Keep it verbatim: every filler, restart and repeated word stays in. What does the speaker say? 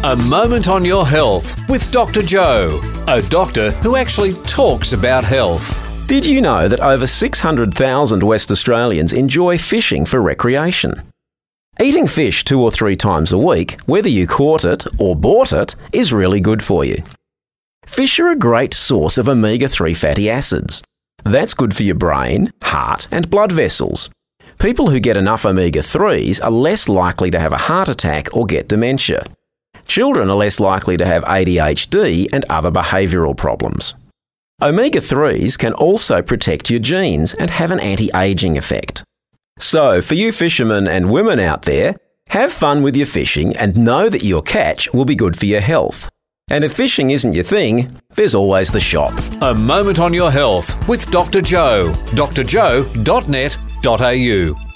A Moment on Your Health with Doctor Joe, a doctor who actually talks about health. Did you know that over six hundred thousand West Australians enjoy fishing for recreation? Eating fish two or three times a week, whether you caught it or bought it, is really good for you. Fish are a great source of omega three fatty acids. That's good for your brain, heart and blood vessels. People who get enough omega threes are less likely to have a heart attack or get dementia. Children are less likely to have A D H D and other behavioural problems. omega threes can also protect your genes and have an anti-aging effect. So, for you fishermen and women out there, have fun with your fishing and know that your catch will be good for your health. And if fishing isn't your thing, there's always the shop. A Moment on Your Health with Doctor Joe. d r joe dot net dot a u